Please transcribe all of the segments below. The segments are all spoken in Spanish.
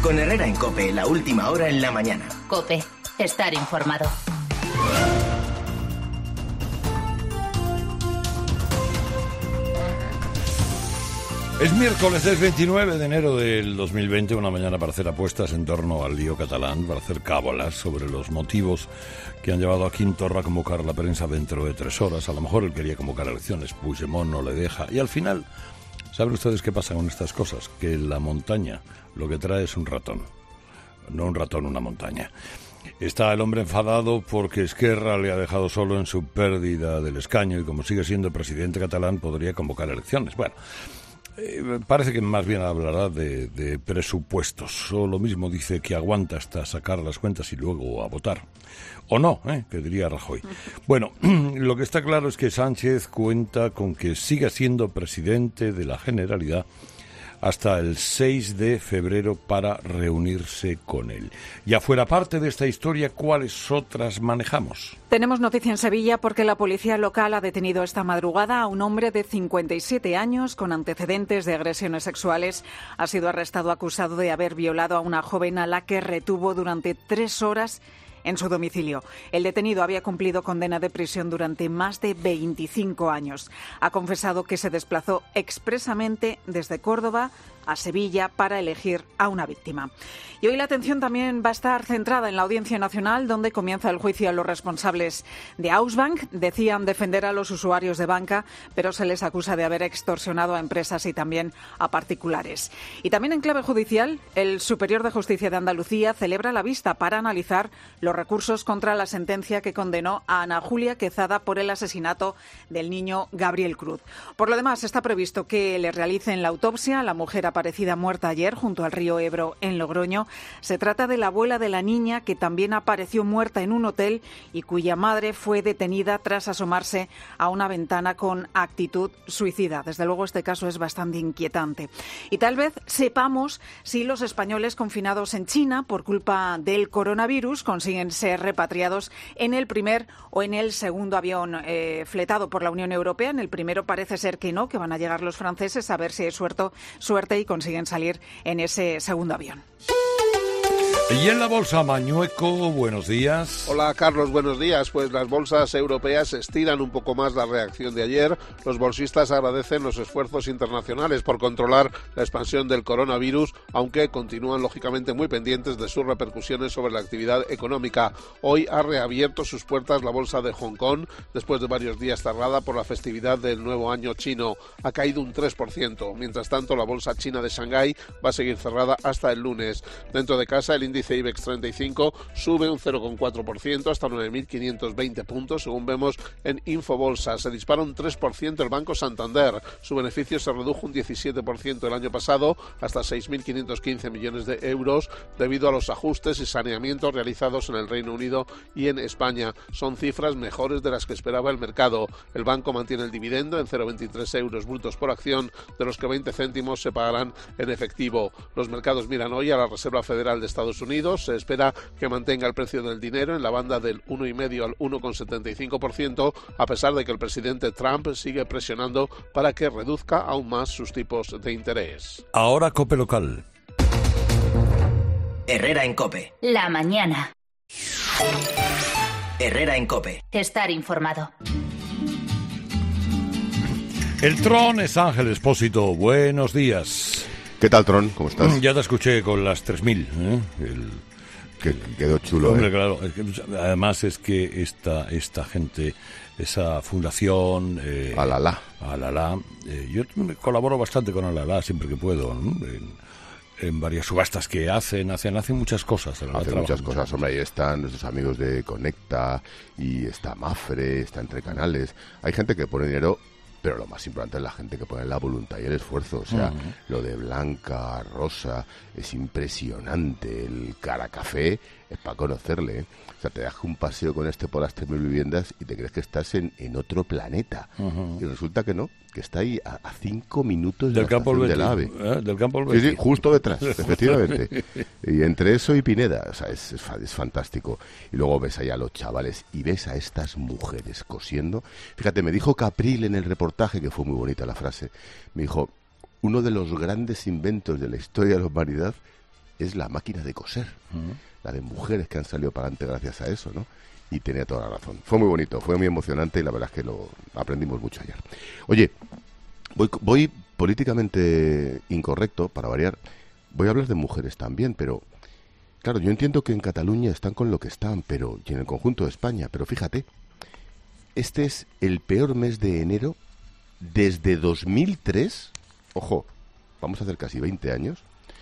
Con Herrera en COPE, la última hora en la mañana. COPE, estar informado. Es miércoles, es 29 de enero del 2020, una mañana para hacer apuestas en torno al lío catalán, para hacer cábalas sobre los motivos que han llevado a Quim Torra a convocar a la prensa dentro de 3 horas. A lo mejor él quería convocar elecciones, Puigdemont no le deja. Y al final, ¿saben ustedes qué pasa con estas cosas? Que la montaña lo que trae es un ratón. No un ratón, una montaña. Está el hombre enfadado porque Esquerra le ha dejado solo en su pérdida del escaño y como sigue siendo presidente catalán podría convocar elecciones. Bueno, parece que más bien hablará de presupuestos, o lo mismo dice que aguanta hasta sacar las cuentas y luego a votar. O no, que diría Rajoy. Bueno, lo que está claro es que Sánchez cuenta con que siga siendo presidente de la Generalidad hasta el 6 de febrero para reunirse con él. Ya fuera parte de esta historia, ¿cuáles otras manejamos? Tenemos noticia en Sevilla porque la policía local ha detenido esta madrugada a un hombre de 57 años con antecedentes de agresiones sexuales. Ha sido arrestado acusado de haber violado a una joven a la que retuvo durante 3 horas en su domicilio. El detenido había cumplido condena de prisión durante más de 25 años. Ha confesado que se desplazó expresamente desde Córdoba a Sevilla para elegir a una víctima. Y hoy la atención también va a estar centrada en la Audiencia Nacional, donde comienza el juicio a los responsables de Ausbank. Decían defender a los usuarios de banca, pero se les acusa de haber extorsionado a empresas y también a particulares. Y también en clave judicial, el Superior de Justicia de Andalucía celebra la vista para analizar los recursos contra la sentencia que condenó a Ana Julia Quezada por el asesinato del niño Gabriel Cruz. Por lo demás, está previsto que le realicen la autopsia a la mujer aparecida muerta ayer junto al río Ebro en Logroño. Se trata de la abuela de la niña que también apareció muerta en un hotel y cuya madre fue detenida tras asomarse a una ventana con actitud suicida. Desde luego este caso es bastante inquietante. Y tal vez sepamos si los españoles confinados en China por culpa del coronavirus consiguen ser repatriados en el primer o en el segundo avión fletado por la Unión Europea. En el primero parece ser que no, que van a llegar los franceses a ver si hay suerte y consiguen salir en ese segundo avión. Y en la bolsa, Mañueco, buenos días. Hola Carlos, buenos días. Pues las bolsas europeas estiran un poco más la reacción de ayer. Los bolsistas agradecen los esfuerzos internacionales por controlar la expansión del coronavirus, aunque continúan lógicamente muy pendientes de sus repercusiones sobre la actividad económica. Hoy ha reabierto sus puertas la bolsa de Hong Kong después de varios días cerrada por la festividad del nuevo año chino. Ha caído un 3%. Mientras tanto, la bolsa china de Shanghái va a seguir cerrada hasta el lunes. Dentro de casa, el índice IBEX 35 sube un 0,4% hasta 9.520 puntos, según vemos en Infobolsa. Se dispara un 3% el Banco Santander. Su beneficio se redujo un 17% el año pasado hasta 6.515 millones de euros debido a los ajustes y saneamientos realizados en el Reino Unido y en España. Son cifras mejores de las que esperaba el mercado. El banco mantiene el dividendo en 0,23 euros brutos por acción, de los que 20 céntimos se pagarán en efectivo. Los mercados miran hoy a la Reserva Federal de Estados Unidos. Se espera que mantenga el precio del dinero en la banda del 1,5 al 1,75%, a pesar de que el presidente Trump sigue presionando para que reduzca aún más sus tipos de interés. Ahora COPE local. Herrera en COPE. La mañana. Herrera en COPE. Estar informado. El Tron es Ángel Expósito. Buenos días. ¿Qué tal, Tron? ¿Cómo estás? Ya te escuché con las 3.000. Que quedó chulo. Hombre, claro. Además es que esta gente, esa fundación... Alalá. Yo colaboro bastante con Alalá siempre que puedo, ¿no? En varias subastas que hacen muchas cosas. Hacen muchas cosas, hombre, ahí están nuestros amigos de Conecta, y está Mafre, está Entre Canales. Hay gente que pone dinero, pero lo más importante es la gente que pone la voluntad y el esfuerzo. O sea, lo de Blanca, Rosa, es impresionante. El Caracafé es para conocerle, ¿eh? O sea, te das un paseo con por las 3.000 viviendas y te crees que estás en otro planeta. Y resulta que no, que está ahí a 5 minutos del campo del AVE. Del campo del Sí, justo detrás, efectivamente. Y entre eso y Pineda, o sea, es fantástico. Y luego ves ahí a los chavales y ves a estas mujeres cosiendo. Fíjate, me dijo Capril en el reportaje, que fue muy bonita la frase, me dijo, uno de los grandes inventos de la historia de la humanidad es la máquina de coser, la de mujeres que han salido para adelante gracias a eso, ¿no? Y tenía toda la razón. Fue muy bonito, fue muy emocionante y la verdad es que lo aprendimos mucho ayer. Oye, voy políticamente incorrecto, para variar. Voy a hablar de mujeres también, pero claro, yo entiendo que en Cataluña están con lo que están, y en el conjunto de España, pero fíjate, este es el peor mes de enero desde 2003, ojo, vamos a hacer casi 20 años,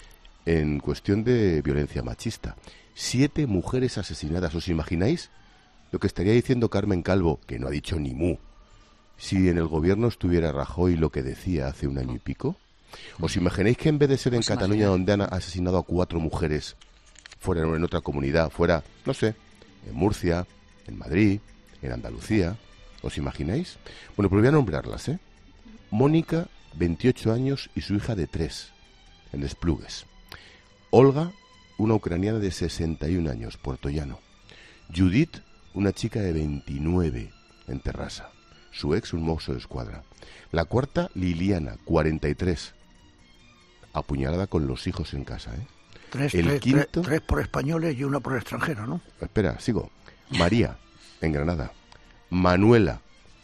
en cuestión de violencia machista. 7 mujeres asesinadas, ¿os imagináis lo que estaría diciendo Carmen Calvo, que no ha dicho ni mu, si en el gobierno estuviera Rajoy lo que decía hace un año y pico? ¿Os imagináis que en vez de ser en Cataluña, donde han asesinado a 4 mujeres, fuera en otra comunidad, fuera, no sé, en Murcia, en Madrid, en Andalucía? ¿Os imagináis? Bueno, pues voy a nombrarlas, ¿eh? Mónica, 28 años, y su hija de 3, en Esplugues. Olga, una ucraniana de 61 años, puertollano. Judith, una chica de 29, en Terrassa. Su ex, un mozo de escuadra. La cuarta, Liliana, 43, apuñalada con los hijos en casa, ¿eh? Tres por españoles y una por extranjero, ¿no? Espera, sigo. María, en Granada. Manuela,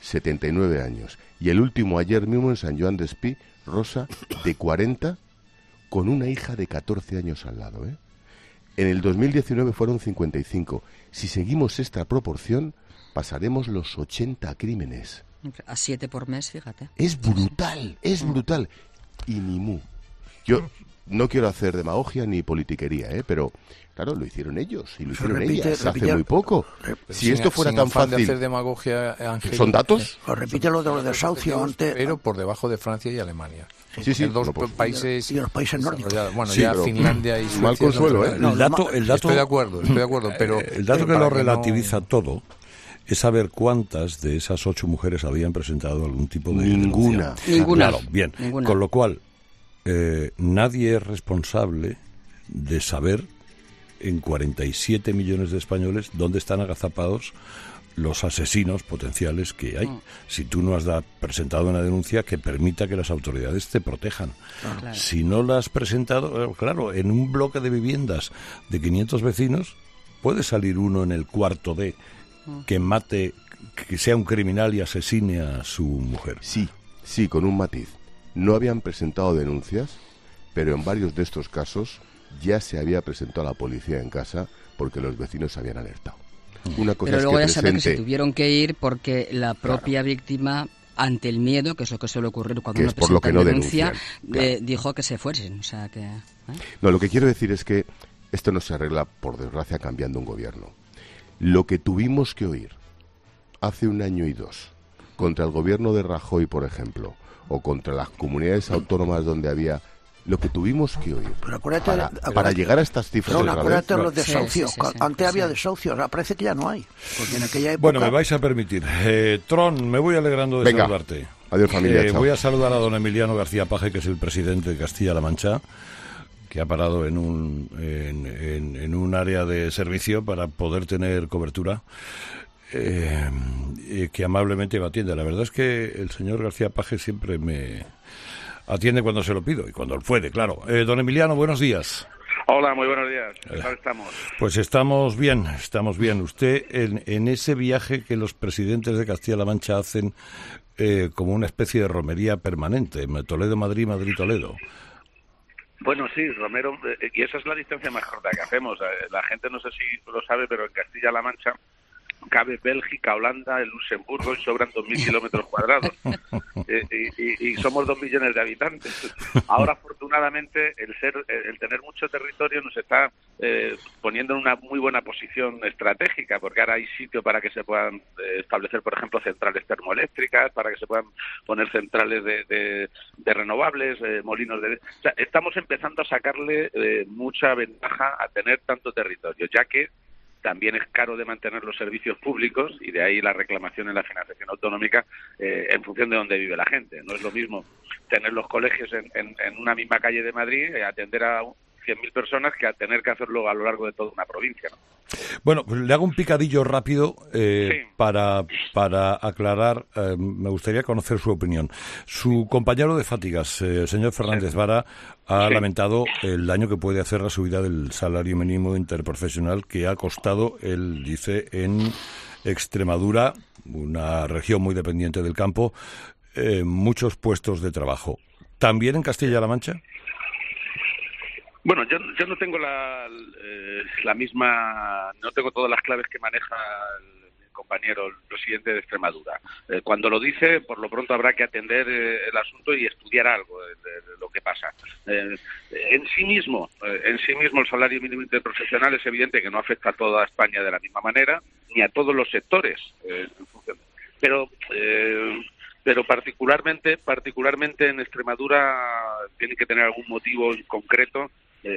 79 años. Y el último ayer mismo en San Joan d'Espí, Rosa, de 40, con una hija de 14 años al lado, ¿eh? En el 2019 fueron 55. Si seguimos esta proporción, pasaremos los 80 crímenes. A 7 por mes, fíjate. Es brutal, es brutal. Y ni mu. Yo no quiero hacer demagogia ni politiquería, pero claro, lo hicieron ellos y lo hicieron ellas hace muy poco. Si esto fuera tan fácil... de hacer demagogia, Ángel, ¿son datos? Repite lo de los desahucios antes. Pero por debajo de Francia y Alemania. Sí, en dos países... Y los países nórdicos. Bueno, sí, ya Finlandia y Suecia... Mal consuelo, ¿eh? El dato, estoy de acuerdo, pero... El dato que lo relativiza todo es saber cuántas de esas 8 mujeres habían presentado algún tipo de Ninguna. Claro, bien. Ninguna. Con lo cual, nadie es responsable de saber en 47 millones de españoles dónde están agazapados los asesinos potenciales que hay. Si tú no has presentado una denuncia que permita que las autoridades te protejan. Claro. Si no la has presentado, claro, en un bloque de viviendas de 500 vecinos puede salir uno en el cuarto D que mate, que sea un criminal y asesine a su mujer. Sí, con un matiz. No habían presentado denuncias, pero en varios de estos casos ya se había presentado a la policía en casa porque los vecinos habían alertado. Una cosa pero luego es ya saben que se tuvieron que ir porque la propia víctima, ante el miedo, que es lo que suele ocurrir cuando uno presenta una denuncia, dijo que se fuesen. O sea que, No, lo que quiero decir es que esto no se arregla, por desgracia, cambiando un gobierno. Lo que tuvimos que oír hace 1 año y 2 contra el gobierno de Rajoy, por ejemplo, o contra las comunidades autónomas donde había... Lo que tuvimos que oír para llegar a estas cifras. No, acuérdate de los desahucios. Sí. Antes había desahucios, ahora parece que ya no hay. Porque en aquella época... Bueno, me vais a permitir. Tron, me voy alegrando de saludarte. Adiós, familia. Voy a saludar a don Emiliano García Paje, que es el presidente de Castilla-La Mancha, que ha parado en un área de servicio para poder tener cobertura. Que amablemente me atiende. La verdad es que el señor García Paje siempre me atiende cuando se lo pido y cuando puede, claro. Don Emiliano, buenos días. Hola, muy buenos días. ¿Qué tal estamos? Pues estamos bien. Usted, en ese viaje que los presidentes de Castilla-La Mancha hacen como una especie de romería permanente, Toledo-Madrid, Madrid-Toledo. Bueno, sí, Romero, y esa es la distancia más corta que hacemos. La gente no sé si lo sabe, pero en Castilla-La Mancha cabe Bélgica, Holanda, el Luxemburgo y sobran 2.000 kilómetros cuadrados. Y somos 2 millones de habitantes. Ahora, afortunadamente, el tener mucho territorio nos está poniendo en una muy buena posición estratégica, porque ahora hay sitio para que se puedan establecer, por ejemplo, centrales termoeléctricas, para que se puedan poner centrales de renovables, molinos de... O sea, estamos empezando a sacarle mucha ventaja a tener tanto territorio, ya que también es caro de mantener los servicios públicos y de ahí la reclamación en la financiación autonómica en función de dónde vive la gente. No es lo mismo tener los colegios en una misma calle de Madrid, atender a 100.000 personas que a tener que hacerlo a lo largo de toda una provincia, ¿no? Bueno, pues le hago un picadillo rápido para aclarar. Me gustaría conocer su opinión. Su compañero de fáticas, señor Fernández Vara, ha lamentado el daño que puede hacer la subida del salario mínimo interprofesional que ha costado, él dice, en Extremadura, una región muy dependiente del campo, muchos puestos de trabajo. ¿También en Castilla-La Mancha? Bueno, yo no tengo la misma, no tengo todas las claves que maneja el compañero, el presidente de Extremadura. Cuando lo dice, por lo pronto habrá que atender el asunto y estudiar algo de lo que pasa. En sí mismo el salario mínimo interprofesional es evidente que no afecta a toda España de la misma manera, ni a todos los sectores. Pero particularmente en Extremadura tiene que tener algún motivo en concreto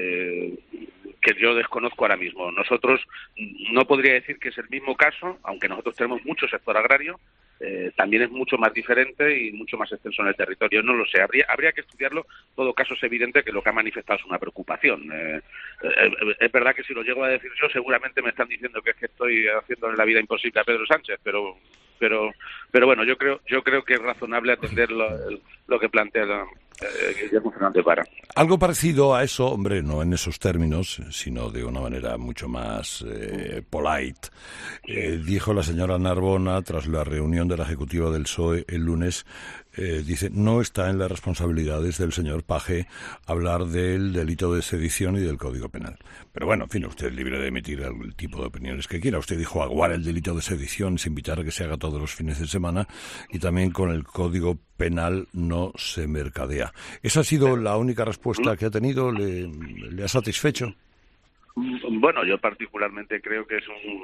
que yo desconozco ahora mismo. Nosotros no podría decir que es el mismo caso, aunque nosotros tenemos mucho sector agrario, también es mucho más diferente y mucho más extenso en el territorio. No lo sé, habría que estudiarlo. En todo caso es evidente que lo que ha manifestado es una preocupación. Es verdad que si lo llego a decir yo, seguramente me están diciendo que es que estoy haciendo la vida imposible a Pedro Sánchez, pero bueno, yo creo que es razonable atender lo que plantea Guillermo Fernández Vara. Algo parecido a eso, hombre, no en esos términos, sino de una manera mucho más polite, dijo la señora Narbona tras la reunión de la ejecutiva del PSOE el lunes. Dice, no está en las responsabilidades del señor Page hablar del delito de sedición y del Código Penal. Pero bueno, en fin, usted es libre de emitir el tipo de opiniones que quiera. Usted dijo aguar el delito de sedición es invitar a que se haga todos los fines de semana, y también con el Código Penal no se mercadea. ¿Esa ha sido la única respuesta que ha tenido? ¿Le ha satisfecho? Bueno, yo particularmente creo que es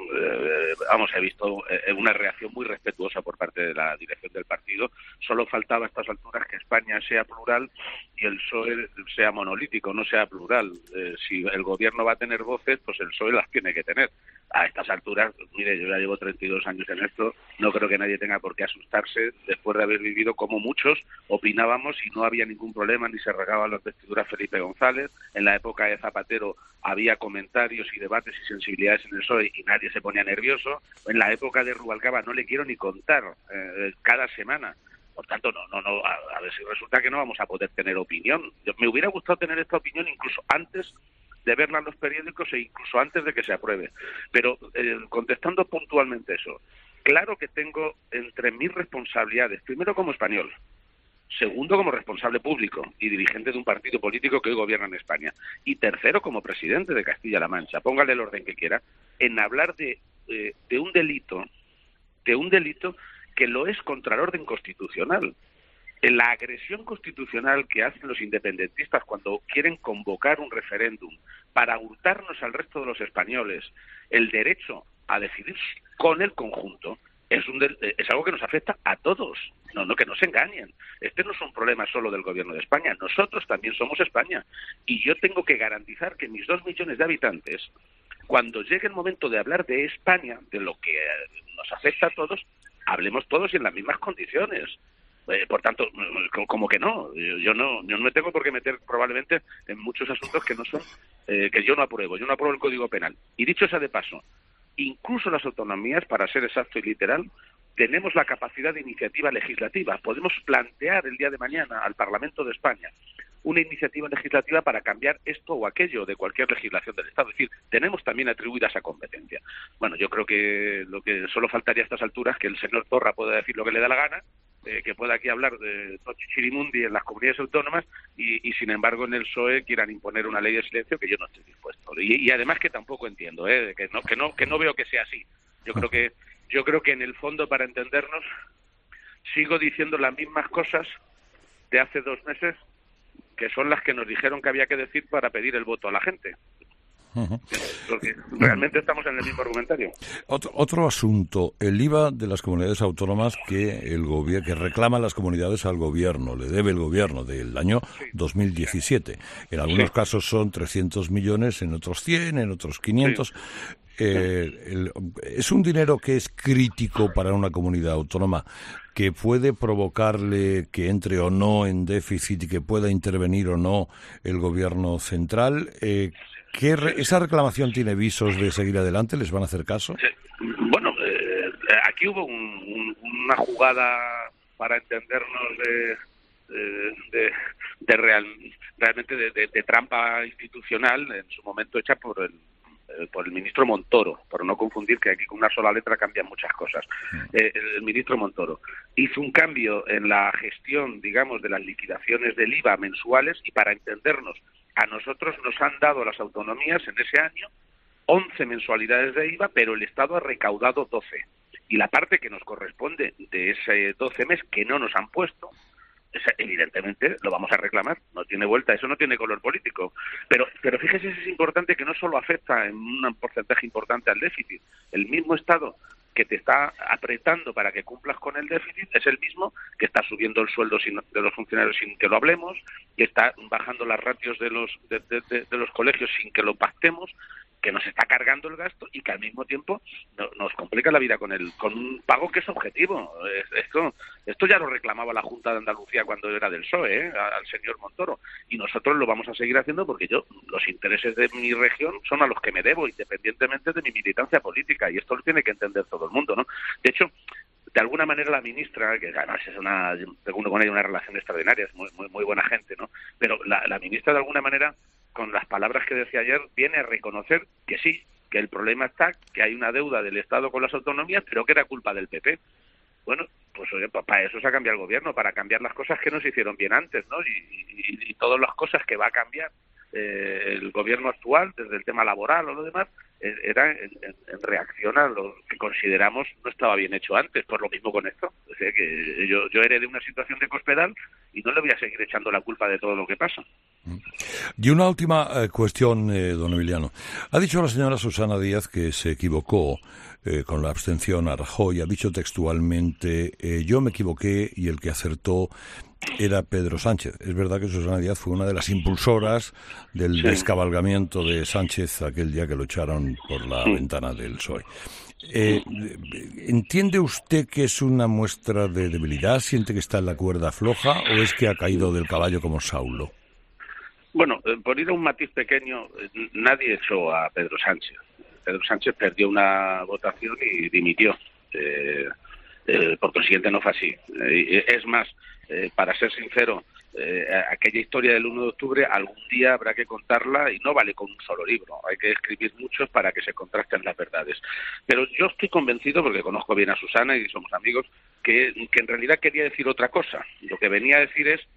he visto una reacción muy respetuosa por parte de la dirección del partido. Solo faltaba a estas alturas que España sea plural y el PSOE sea monolítico, no sea plural. Si el gobierno va a tener voces, pues el PSOE las tiene que tener. A estas alturas, mire, yo ya llevo 32 años en esto, no creo que nadie tenga por qué asustarse después de haber vivido como muchos opinábamos y no había ningún problema, ni se regaban las vestiduras Felipe González. En la época de Zapatero había comentarios y debates y sensibilidades en el PSOE y nadie se ponía nervioso. En la época de Rubalcaba no le quiero ni contar, cada semana. Por tanto, a ver si resulta que no vamos a poder tener opinión. Me hubiera gustado tener esta opinión incluso antes de verla en los periódicos e incluso antes de que se apruebe. Pero contestando puntualmente eso, claro que tengo entre mis responsabilidades, primero como español, segundo como responsable público y dirigente de un partido político que hoy gobierna en España, y tercero como presidente de Castilla-La Mancha, póngale el orden que quiera, en hablar de un delito que lo es contra el orden constitucional. En la agresión constitucional que hacen los independentistas cuando quieren convocar un referéndum para hurtarnos al resto de los españoles el derecho a decidir con el conjunto, es algo que nos afecta a todos. No, que no se engañen. Este no es un problema solo del gobierno de España. Nosotros también somos España. Y yo tengo que garantizar que mis 2 millones de habitantes, cuando llegue el momento de hablar de España, de lo que nos afecta a todos, hablemos todos y en las mismas condiciones. Por tanto, como que no. Yo no me tengo por qué meter probablemente en muchos asuntos que no son, que yo no apruebo. Yo no apruebo el Código Penal. Y dicho sea de paso, incluso las autonomías, para ser exacto y literal, tenemos la capacidad de iniciativa legislativa. Podemos plantear el día de mañana al Parlamento de España una iniciativa legislativa para cambiar esto o aquello de cualquier legislación del Estado. Es decir, tenemos también atribuida esa competencia. Bueno, yo creo que lo que solo faltaría a estas alturas es que el señor Torra pueda decir lo que le da la gana, que pueda aquí hablar de Tochichirimundi en las comunidades autónomas y sin embargo en el PSOE quieran imponer una ley de silencio que yo no estoy dispuesto. Y además que tampoco entiendo, que no veo que sea así. Yo creo que en el fondo, para entendernos, sigo diciendo las mismas cosas de hace 2 meses, que son las que nos dijeron que había que decir para pedir el voto a la gente. Porque realmente estamos en el mismo argumentario. Otro asunto, el IVA de las comunidades autónomas que reclaman las comunidades al gobierno, le debe el gobierno del año 2017. En algunos casos son 300 millones, en otros 100, en otros 500. ¿Es un dinero que es crítico para una comunidad autónoma, que puede provocarle que entre o no en déficit y que pueda intervenir o no el gobierno central? ¿Esa reclamación tiene visos de seguir adelante? ¿Les van a hacer caso? Sí. Bueno, aquí hubo una jugada, para entendernos, realmente de trampa institucional, en su momento hecha por el ministro Montoro, por no confundir que aquí con una sola letra cambian muchas cosas. El ministro Montoro hizo un cambio en la gestión, digamos, de las liquidaciones del IVA mensuales, y para entendernos, a nosotros nos han dado las autonomías en ese año 11 mensualidades de IVA, pero el Estado ha recaudado 12. Y la parte que nos corresponde de ese 12 mes que no nos han puesto, evidentemente lo vamos a reclamar, no tiene vuelta, eso no tiene color político. Pero fíjese, es importante que no solo afecta en un porcentaje importante al déficit. El mismo Estado que te está apretando para que cumplas con el déficit es el mismo que está subiendo el sueldo de los funcionarios sin que lo hablemos, que está bajando las ratios de los colegios sin que lo pactemos, que nos está cargando el gasto y que al mismo tiempo nos complica la vida con un pago que es objetivo. Esto ya lo reclamaba la Junta de Andalucía cuando era del PSOE, al señor Montoro, y nosotros lo vamos a seguir haciendo porque los intereses de mi región son a los que me debo, independientemente de mi militancia política, y esto lo tiene que entender todo el mundo, ¿no? De hecho, de alguna manera la ministra, que además tengo con ella una relación extraordinaria, es muy, muy, muy buena gente, ¿no? Pero la ministra, de alguna manera, con las palabras que decía ayer, viene a reconocer que sí, que el problema está, que hay una deuda del Estado con las autonomías, pero que era culpa del PP. Bueno, pues oye, para eso se ha cambiado el gobierno, para cambiar las cosas que no se hicieron bien antes, ¿no? Y todas las cosas que va a cambiar el gobierno actual, desde el tema laboral o lo demás, era en reacción a lo que consideramos no estaba bien hecho antes. Por lo mismo con esto. O sea, que yo heredé una situación de Cospedal y no le voy a seguir echando la culpa de todo lo que pasa. Y una última cuestión, don Emiliano. Ha dicho la señora Susana Díaz que se equivocó con la abstención a Rajoy. Ha dicho textualmente, yo me equivoqué y el que acertó era Pedro Sánchez. Es verdad que Susana Díaz fue una de las impulsoras del descabalgamiento de Sánchez aquel día que lo echaron por la ventana del PSOE. ¿Entiende usted que es una muestra de debilidad? ¿Siente que está en la cuerda floja o es que ha caído del caballo como Saulo? Bueno, por ir a un matiz pequeño, nadie echó a Pedro Sánchez. Pedro Sánchez perdió una votación y dimitió. Por consiguiente no fue así. Es más, para ser sincero, aquella historia del 1 de octubre algún día habrá que contarla y no vale con un solo libro. Hay que escribir muchos para que se contrasten las verdades. Pero yo estoy convencido, porque conozco bien a Susana y somos amigos, que en realidad quería decir otra cosa. Lo que venía a decir es,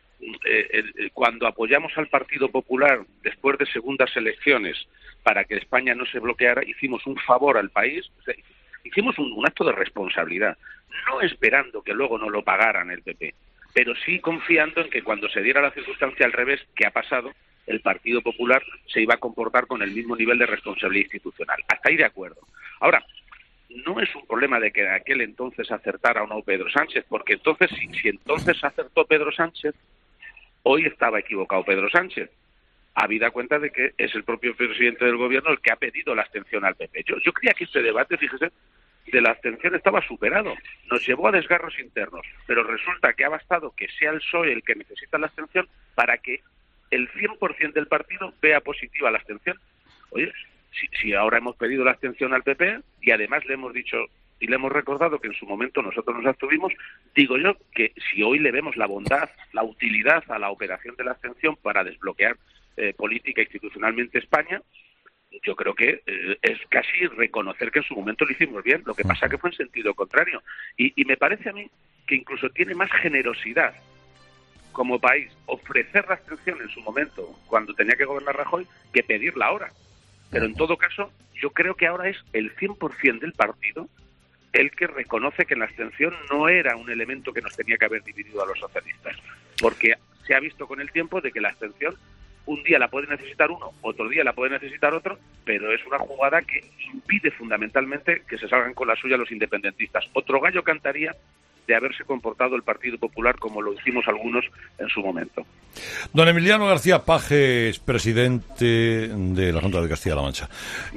cuando apoyamos al Partido Popular después de segundas elecciones para que España no se bloqueara, hicimos un favor al país, o sea, hicimos un acto de responsabilidad, no esperando que luego no lo pagaran el PP, pero sí confiando en que cuando se diera la circunstancia al revés, que ha pasado, el Partido Popular se iba a comportar con el mismo nivel de responsabilidad institucional. Hasta ahí de acuerdo. Ahora, no es un problema de que en aquel entonces acertara o no Pedro Sánchez, porque entonces, si entonces acertó Pedro Sánchez, hoy estaba equivocado Pedro Sánchez, habida cuenta de que es el propio presidente del gobierno el que ha pedido la abstención al PP. Yo creía que este debate, fíjese, de la abstención estaba superado. Nos llevó a desgarros internos, pero resulta que ha bastado que sea el PSOE el que necesita la abstención para que el 100% del partido vea positiva la abstención. Oye, si ahora hemos pedido la abstención al PP y además le hemos dicho y le hemos recordado que en su momento nosotros nos abstuvimos, digo yo que si hoy le vemos la bondad, la utilidad a la operación de la abstención para desbloquear política e institucionalmente España, yo creo que es casi reconocer que en su momento lo hicimos bien. Lo que pasa que fue en sentido contrario. Y me parece a mí que incluso tiene más generosidad como país ofrecer la abstención en su momento, cuando tenía que gobernar Rajoy, que pedirla ahora. Pero en todo caso, yo creo que ahora es el 100% del partido el que reconoce que la abstención no era un elemento que nos tenía que haber dividido a los socialistas. Porque se ha visto con el tiempo de que la abstención un día la puede necesitar uno, otro día la puede necesitar otro, pero es una jugada que impide fundamentalmente que se salgan con la suya los independentistas. Otro gallo cantaría de haberse comportado el Partido Popular como lo hicimos algunos en su momento. Don Emiliano García Paje es presidente de la Junta de Castilla-La Mancha.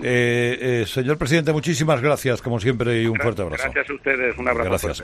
Señor presidente, muchísimas gracias, como siempre, y un fuerte abrazo. Gracias a ustedes, un abrazo. Gracias.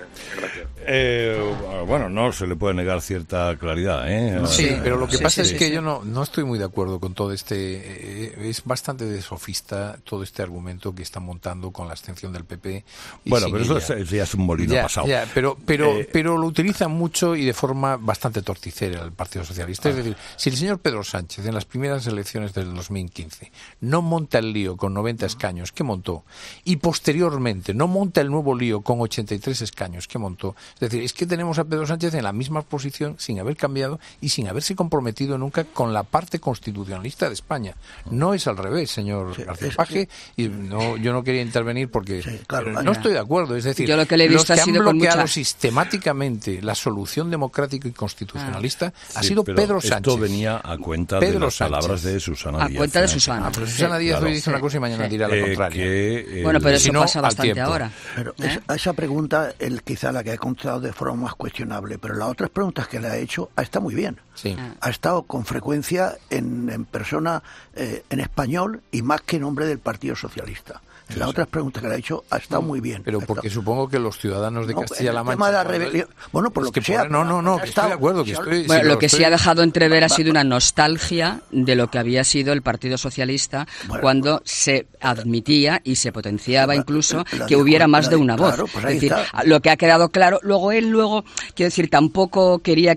Bueno, no se le puede negar cierta claridad, ¿eh? Sí, pero lo que pasa es que yo no estoy muy de acuerdo con todo es bastante de sofista todo este argumento que están montando con la abstención del PP. Bueno, pero eso ya es un molino pasado. Pero lo utilizan mucho y de forma bastante torticera el Partido Socialista. Es decir, si el señor Pedro Sánchez en las primeras elecciones del 2015 no monta el lío con 90 escaños que montó y posteriormente no monta el nuevo lío con 83 escaños que montó, es decir, es que tenemos a Pedro Sánchez en la misma posición sin haber cambiado y sin haberse comprometido nunca con la parte constitucionalista de España. No es al revés, señor García Paje, y yo no quería intervenir porque no estoy de acuerdo. Es decir, yo lo que le he visto los que ha sido han bloqueado con sistemáticamente la solución democrática y constitucionalista ha sido Pedro Sánchez. Esto venía a cuenta de las palabras de Susana Díaz. A cuenta de Susana. Pero Susana Díaz hoy dice una cosa y mañana dirá la contraria. Bueno, pero eso pasa bastante ahora. Pero a esa pregunta, quizá la que ha contestado de forma más cuestionable, pero las otras preguntas que le ha hecho está muy bien. Sí. Ha estado con frecuencia en persona, en español, y más que en nombre del Partido Socialista. En las otras preguntas que le ha hecho ha estado muy bien. Pero porque supongo que los ciudadanos de Castilla-La Mancha... tema de la rebelión... Bueno, por lo que sea... que estoy de acuerdo. Lo que sí ha dejado entrever ha sido una nostalgia de lo que había sido el Partido Socialista cuando se admitía y se potenciaba incluso que hubiera más de una voz. Es decir, lo que ha quedado claro... Luego, quiero decir, tampoco quería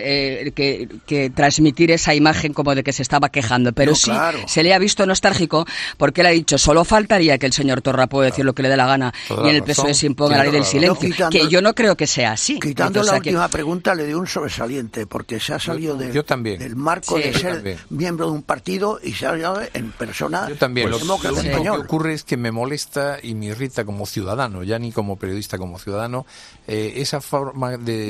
que transmitir esa imagen como de que se estaba quejando, pero se le ha visto nostálgico porque él ha dicho, solo faltaría que el señor Torra puede decir lo que le dé la gana y en el PSOE se imponga la ley del silencio, que yo no creo que sea así. Quitando la última pregunta le dio un sobresaliente, porque se ha salido del marco de ser miembro de un partido y se ha salido en persona. Yo también. Lo único que ocurre es que me molesta y me irrita como ciudadano, ya ni como periodista, como ciudadano, esa forma de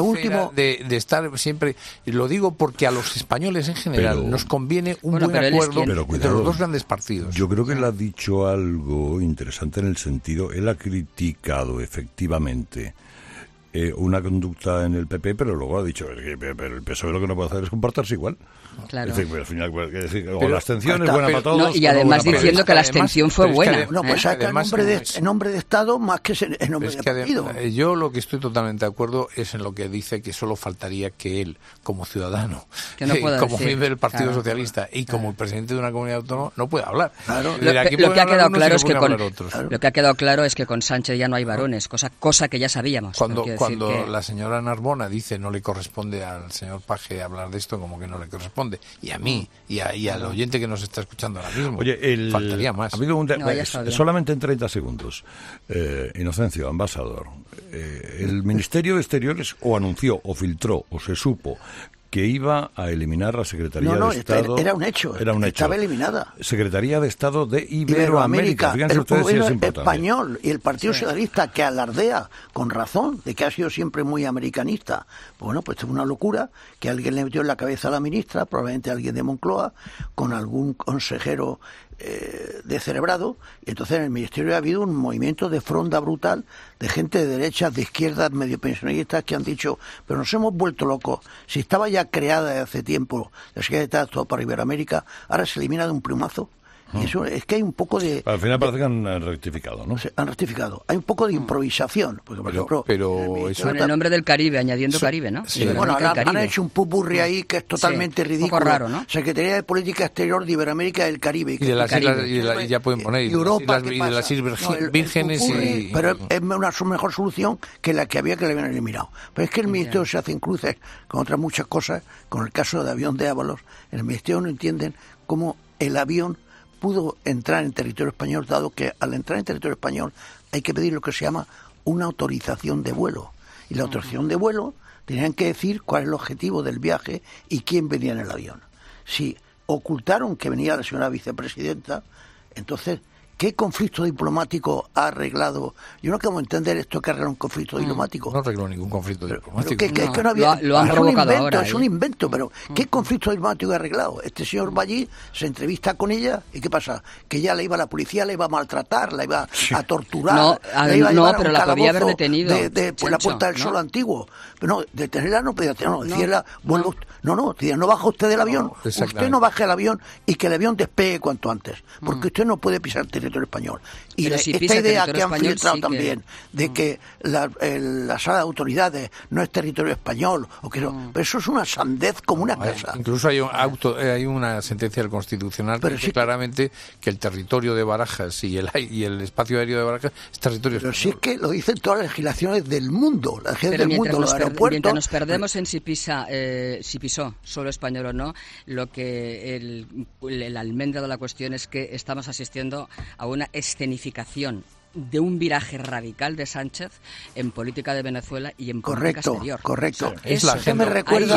estar siempre, y lo digo porque a los españoles en general nos conviene un buen acuerdo entre los dos grandes partidos. Yo creo que él ha dicho algo interesante en el sentido, él ha criticado efectivamente una conducta en el PP, pero luego ha dicho pero el PSOE lo que no puede hacer es comportarse igual. Claro. Es decir, al final, o la abstención es buena para todos. Y además diciendo que la abstención fue buena. No, pues saca en nombre de Estado más que en nombre de partido. Yo lo que estoy totalmente de acuerdo es en lo que dice que solo faltaría que él, como ciudadano, como miembro del Partido Socialista y como presidente de una comunidad autónoma, no puede hablar. Claro. Lo que ha quedado claro es que con Sánchez ya no hay varones, cosa que ya sabíamos. Cuando la señora Narbona dice no le corresponde al señor Paje hablar de esto, como que no le corresponde. Y a mí, y al oyente que nos está escuchando ahora mismo, faltaría más. Solamente en 30 segundos. Inocencio, ambasador. El Ministerio de Exteriores o anunció, o filtró, o se supo que iba a eliminar la Secretaría de Estado. Era un hecho. Estaba eliminada. Secretaría de Estado de Iberoamérica. Fíjense ustedes si es importante. Español y el Partido Socialista, que alardea con razón de que ha sido siempre muy americanista. Bueno, pues es una locura que alguien le metió en la cabeza a la ministra, probablemente alguien de Moncloa, con algún consejero descerebrado, y entonces en el Ministerio ha habido un movimiento de fronda brutal de gente de derechas, de izquierdas, medio pensionistas, que han dicho, pero nos hemos vuelto locos, si estaba ya creada de hace tiempo la Secretaría de Estado para Iberoamérica, ahora se elimina de un plumazo. Y eso es que hay un poco de... Al final parece que han rectificado, ¿no? Han rectificado. Hay un poco de improvisación. Porque, por ejemplo, eso en el nombre del Caribe, añadiendo Caribe, ¿no? Sí. Bueno, han hecho un pupurri ahí que es totalmente ridículo. Un poco raro, ¿no? Secretaría de Política Exterior de Iberoamérica del Caribe. Y de las islas, ya pueden poner, y Europa, y de las Islas Vírgenes. Pero es una mejor solución que la que había, que le habían eliminado. Pero es que el Ministerio se hace en cruces con otras muchas cosas. Con el caso de avión de Ábalos, en el Ministerio no entienden cómo el avión pudo entrar en territorio español, dado que al entrar en territorio español hay que pedir lo que se llama una autorización de vuelo. Y la autorización de vuelo tenían que decir cuál es el objetivo del viaje y quién venía en el avión. Si ocultaron que venía la señora vicepresidenta, entonces, ¿qué conflicto diplomático ha arreglado? Yo no acabo de entender esto que arregla un conflicto diplomático. No arregló ningún conflicto diplomático. Pero que no había, lo han provocado ahora. Es un invento, pero ¿qué conflicto diplomático ha arreglado? Este señor va allí, se entrevista con ella, ¿y qué pasa? Que ya la policía la iba a maltratar, la iba a torturar, la iba a llevar pero a un la podía haber calabozo detenido. por la Puerta del Sol antiguo. Pero no, detenerla no podía decirla, no baja usted del avión, usted no baje del avión y que el avión despegue cuanto antes, porque usted no puede pisar territorio español. Y esta idea que han filtrado también, de que la sala de autoridades no es territorio español, pero eso es una sandez como una casa. Incluso hay una sentencia del Constitucional que dice claramente que el territorio de Barajas y el espacio aéreo de Barajas es territorio español. Pero si es que lo dicen todas las legislaciones del mundo, los aeropuertos. Mientras nos perdemos en si pisó solo español o no, lo que el almendra de la cuestión es que estamos asistiendo a una escenificación de un viraje radical de Sánchez en política de Venezuela y en política exterior. Correcto. Es la agenda, me recuerda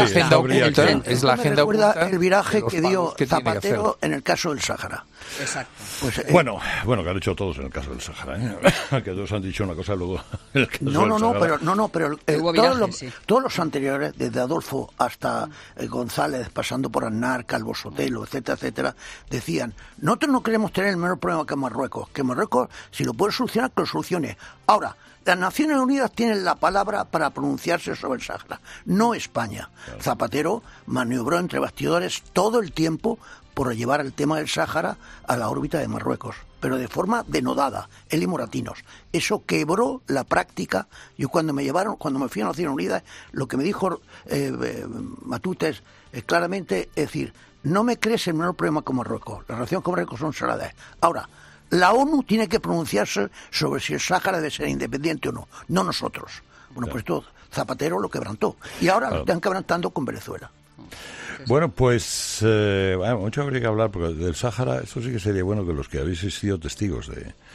oculta, el viraje que dio Zapatero en el caso del Sáhara. Exacto. Pues, bueno, que han hecho todos en el caso del Sáhara, que todos han dicho una cosa luego en el caso pero todos los anteriores, desde Adolfo hasta González, pasando por Aznar, Calvo Sotelo, etcétera, decían, nosotros no queremos tener el menor problema que Marruecos, si lo puede solucionar, que lo solucione. Ahora, las Naciones Unidas tienen la palabra para pronunciarse sobre el Sáhara, no España. Claro. Zapatero maniobró entre bastidores todo el tiempo por llevar el tema del Sáhara a la órbita de Marruecos, pero de forma denodada, él y Moratinos. Eso quebró la práctica. Yo cuando me fui a Naciones Unidas, lo que me dijo Matutes claramente, es decir, no me crees el menor problema con Marruecos, las relaciones con Marruecos son sagradas. Ahora, la ONU tiene que pronunciarse sobre si el Sáhara debe ser independiente o no, no nosotros. Bueno, pues esto Zapatero lo quebrantó. Y ahora lo están quebrantando con Venezuela. Bueno, pues mucho habría que hablar, porque del Sáhara, eso sí que sería bueno que los que habéis sido testigos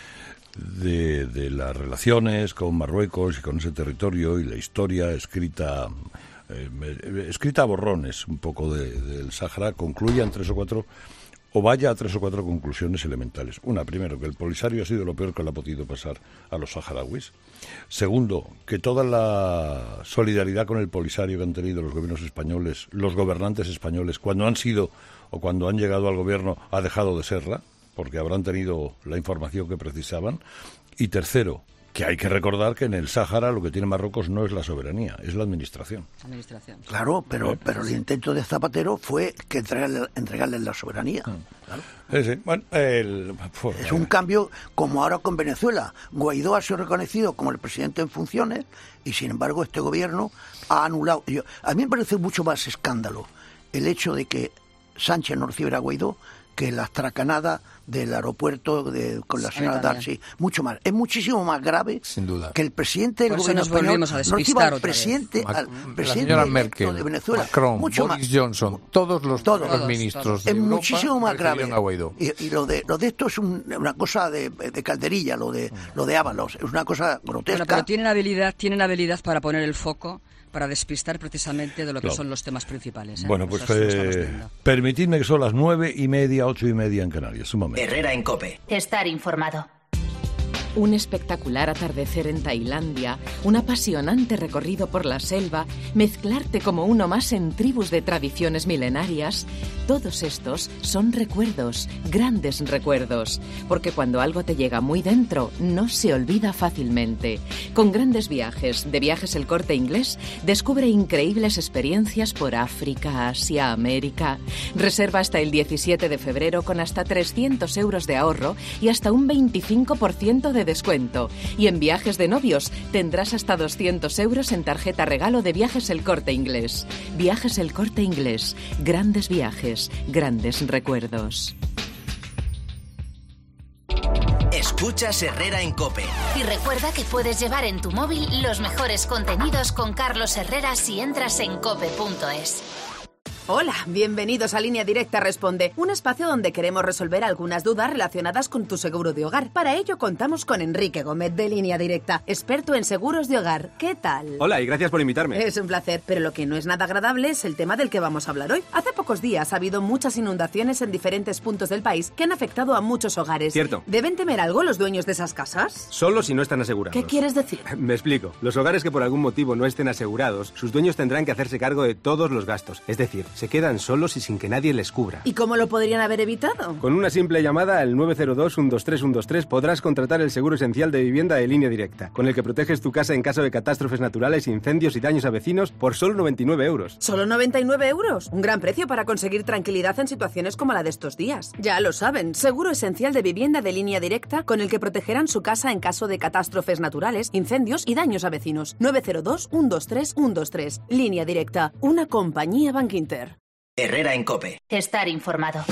de las relaciones con Marruecos y con ese territorio y la historia escrita a borrones un poco del Sáhara, concluyan vaya a 3 o 4 conclusiones elementales. Una, primero, que el Polisario ha sido lo peor que le ha podido pasar a los saharauis. Segundo, que toda la solidaridad con el Polisario que han tenido los gobiernos españoles, los gobernantes españoles, cuando han sido o cuando han llegado al gobierno, ha dejado de serla, porque habrán tenido la información que precisaban. Y tercero, que hay que recordar que en el Sáhara lo que tiene Marruecos no es la soberanía, es la administración. Claro, pero el intento de Zapatero fue que entregarle la soberanía. Claro. Sí. Bueno, es un cambio como ahora con Venezuela. Guaidó ha sido reconocido como el presidente en funciones y sin embargo este gobierno ha anulado. A mí me parece mucho más escándalo el hecho de que Sánchez no recibiera a Guaidó que la astracanada del aeropuerto con la señora Darcy, mucho más. Es muchísimo más grave, sin duda, que el presidente del gobierno español no reciba al presidente de Venezuela. Macron, Boris Johnson, todos los ministros de Europa muchísimo más grave. Y lo de esto es una cosa de calderilla, lo de Ábalos, es una cosa grotesca. Bueno, pero tienen habilidad para poner el foco, para despistar precisamente de lo que son los temas principales. Bueno, pues permitidme que son las 9:30, 8:30 en Canarias. Un momento. Herrera en COPE. Estar informado. Un espectacular atardecer en Tailandia, un apasionante recorrido por la selva, mezclarte como uno más en tribus de tradiciones milenarias, todos estos son recuerdos, grandes recuerdos, porque cuando algo te llega muy dentro, no se olvida fácilmente. Con Grandes Viajes, de Viajes El Corte Inglés, descubre increíbles experiencias por África, Asia, América. Reserva hasta el 17 de febrero con hasta 300 euros de ahorro y hasta un 25% de descuento. Y en Viajes de Novios tendrás hasta 200 euros en tarjeta regalo de Viajes El Corte Inglés. Viajes El Corte Inglés. Grandes viajes, grandes recuerdos. Escuchas Herrera en COPE. Y recuerda que puedes llevar en tu móvil los mejores contenidos con Carlos Herrera si entras en cope.es. Hola, bienvenidos a Línea Directa Responde, un espacio donde queremos resolver algunas dudas relacionadas con tu seguro de hogar. Para ello contamos con Enrique Gómez de Línea Directa, experto en seguros de hogar. ¿Qué tal? Hola y gracias por invitarme. Es un placer, pero lo que no es nada agradable es el tema del que vamos a hablar hoy. Hace pocos días ha habido muchas inundaciones en diferentes puntos del país que han afectado a muchos hogares. Cierto. ¿Deben temer algo los dueños de esas casas? Solo si no están asegurados. ¿Qué quieres decir? Me explico. Los hogares que por algún motivo no estén asegurados, sus dueños tendrán que hacerse cargo de todos los gastos. Es decir, se quedan solos y sin que nadie les cubra. ¿Y cómo lo podrían haber evitado? Con una simple llamada al 902-123-123 podrás contratar el seguro esencial de vivienda de Línea Directa, con el que proteges tu casa en caso de catástrofes naturales, incendios y daños a vecinos por solo 99 euros. ¿Solo 99 euros? Un gran precio para conseguir tranquilidad en situaciones como la de estos días. Ya lo saben, seguro esencial de vivienda de Línea Directa, con el que protegerán su casa en caso de catástrofes naturales, incendios y daños a vecinos. 902-123-123. Línea Directa, una compañía Bankinter. Herrera en COPE. Estar informado.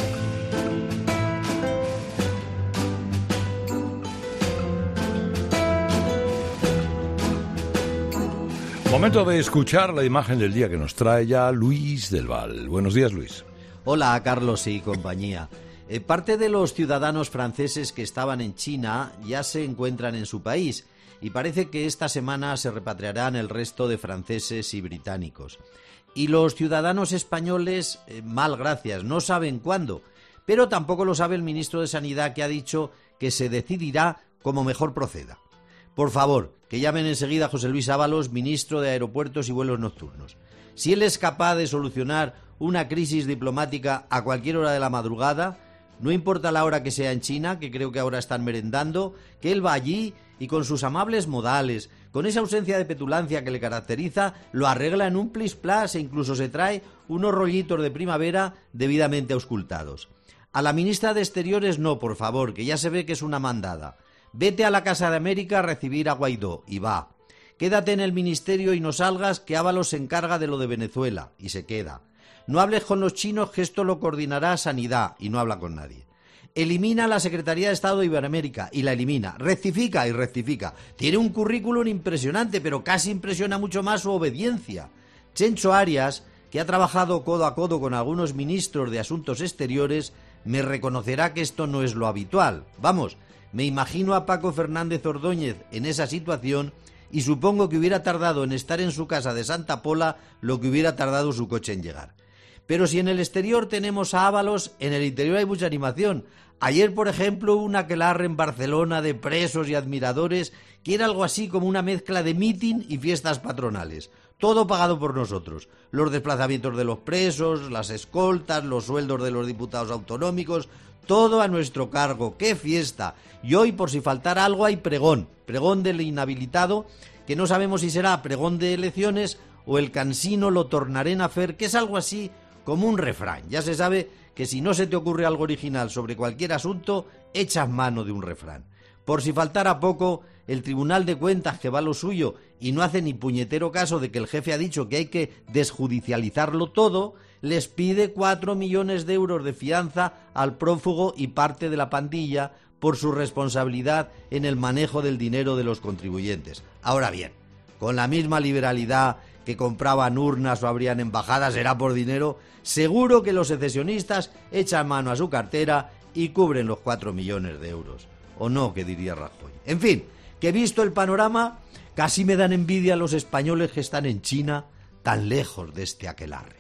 Momento de escuchar la imagen del día que nos trae ya Luis del Val. Buenos días, Luis. Hola, Carlos y compañía. Parte de los ciudadanos franceses que estaban en China ya se encuentran en su país y parece que esta semana se repatriarán el resto de franceses y británicos. Y los ciudadanos españoles, mal gracias, no saben cuándo, pero tampoco lo sabe el ministro de Sanidad, que ha dicho que se decidirá como mejor proceda. Por favor, que llamen enseguida a José Luis Ábalos, ministro de Aeropuertos y Vuelos Nocturnos. Si él es capaz de solucionar una crisis diplomática a cualquier hora de la madrugada, no importa la hora que sea en China, que creo que ahora están merendando, que él va allí y con sus amables modales, con esa ausencia de petulancia que le caracteriza, lo arregla en un plis-plas e incluso se trae unos rollitos de primavera debidamente auscultados. A la ministra de Exteriores no, por favor, que ya se ve que es una mandada. Vete a la Casa de América a recibir a Guaidó, y va. Quédate en el ministerio y no salgas, que Ábalos se encarga de lo de Venezuela, y se queda. No hables con los chinos, que esto lo coordinará Sanidad, y no habla con nadie. Elimina la Secretaría de Estado de Iberoamérica, y la elimina. Rectifica y rectifica. Tiene un currículum impresionante, pero casi impresiona mucho más su obediencia. Chencho Arias, que ha trabajado codo a codo con algunos ministros de Asuntos Exteriores, me reconocerá que esto no es lo habitual. Vamos, me imagino a Paco Fernández Ordóñez en esa situación y supongo que hubiera tardado en estar en su casa de Santa Pola lo que hubiera tardado su coche en llegar. Pero si en el exterior tenemos a Ábalos, en el interior hay mucha animación. Ayer, por ejemplo, hubo un aquelarre en Barcelona de presos y admiradores que era algo así como una mezcla de mitin y fiestas patronales. Todo pagado por nosotros. Los desplazamientos de los presos, las escoltas, los sueldos de los diputados autonómicos, todo a nuestro cargo. ¡Qué fiesta! Y hoy, por si faltara algo, hay pregón. Pregón del inhabilitado, que no sabemos si será pregón de elecciones o el cansino lo tornarén a fer, que es algo así como un refrán. Ya se sabe que si no se te ocurre algo original sobre cualquier asunto, echas mano de un refrán. Por si faltara poco, el Tribunal de Cuentas, que va a lo suyo y no hace ni puñetero caso de que el jefe ha dicho que hay que desjudicializarlo todo, les pide 4 millones de euros de fianza al prófugo y parte de la pandilla por su responsabilidad en el manejo del dinero de los contribuyentes. Ahora bien, con la misma liberalidad que compraban urnas o abrían embajadas, será por dinero, seguro que los secesionistas echan mano a su cartera y cubren los 4 millones de euros. ¿O no?, que diría Rajoy. En fin, que visto el panorama, casi me dan envidia los españoles que están en China, tan lejos de este aquelarre.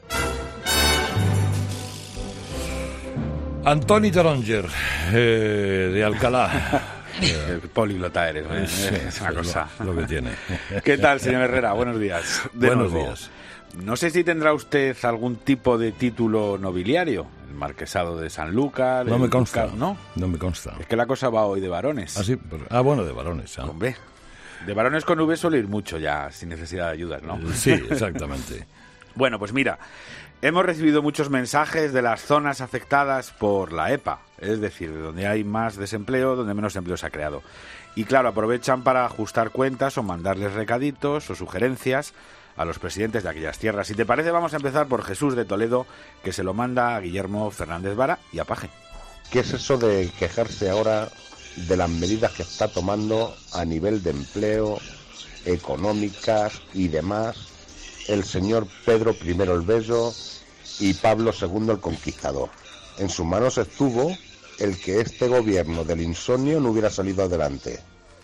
Antoni Taronger, de Alcalá. Políglota eres, es una cosa. Lo que tiene. ¿Qué tal, señor Herrera? Buenos días. Buenos días. No sé si tendrá usted algún tipo de título nobiliario. El marquesado de Sanlúcar. No me consta. ¿No? No me consta. Es que la cosa va hoy de varones. Ah, sí. Bueno, de varones. Hombre, de varones con V suele ir mucho ya, sin necesidad de ayudas, ¿no? Sí, exactamente. Bueno, pues mira, hemos recibido muchos mensajes de las zonas afectadas por la EPA, es decir, donde hay más desempleo, donde menos empleo se ha creado. Y claro, aprovechan para ajustar cuentas o mandarles recaditos o sugerencias a los presidentes de aquellas tierras. Si te parece, vamos a empezar por Jesús de Toledo, que se lo manda a Guillermo Fernández Vara y a Paje. ¿Qué es eso de quejarse ahora de las medidas que está tomando a nivel de empleo, económicas y demás el señor Pedro I el Bello y Pablo II el Conquistador. En sus manos estuvo el que este gobierno del insomnio no hubiera salido adelante.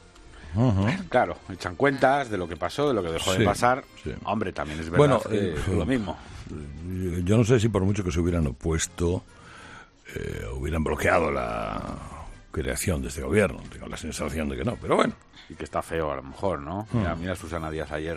Claro, echan cuentas de lo que pasó, de lo que dejó de pasar. Sí. Hombre, también es verdad que es lo mismo. Yo no sé si por mucho que se hubieran opuesto, hubieran bloqueado la creación de este gobierno. Tengo la sensación de que no, pero bueno. Y que está feo a lo mejor, ¿no? Mira Susana Díaz ayer,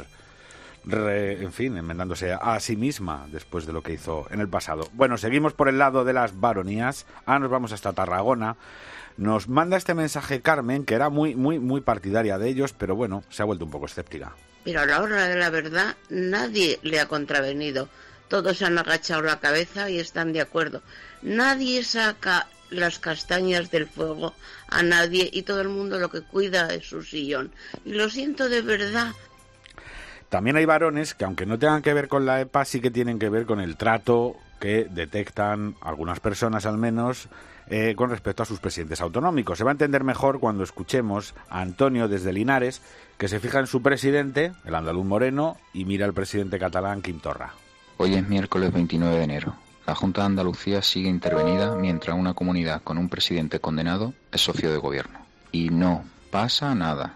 en fin, enmendándose a sí misma después de lo que hizo en el pasado. Bueno, seguimos por el lado de las baronías. Nos vamos hasta Tarragona. Nos manda este mensaje Carmen, que era muy partidaria de ellos, pero bueno, se ha vuelto un poco escéptica. Pero a la hora de la verdad, nadie le ha contravenido. Todos han agachado la cabeza y están de acuerdo. Nadie saca las castañas del fuego a nadie y todo el mundo lo que cuida es su sillón. Y lo siento de verdad. También hay varones que, aunque no tengan que ver con la EPA, sí que tienen que ver con el trato que detectan algunas personas al menos con respecto a sus presidentes autonómicos. Se va a entender mejor cuando escuchemos a Antonio desde Linares, que se fija en su presidente, el andaluz Moreno, y mira al presidente catalán Quim Torra. Hoy es miércoles 29 de enero. La Junta de Andalucía sigue intervenida mientras una comunidad con un presidente condenado es socio de gobierno. Y no pasa nada.